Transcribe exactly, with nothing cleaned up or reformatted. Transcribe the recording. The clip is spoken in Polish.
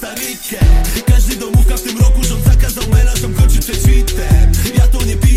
Kostarikę. Każdy domówka w tym roku rząd zakazał melanżom kończy przed świtem. Ja to nie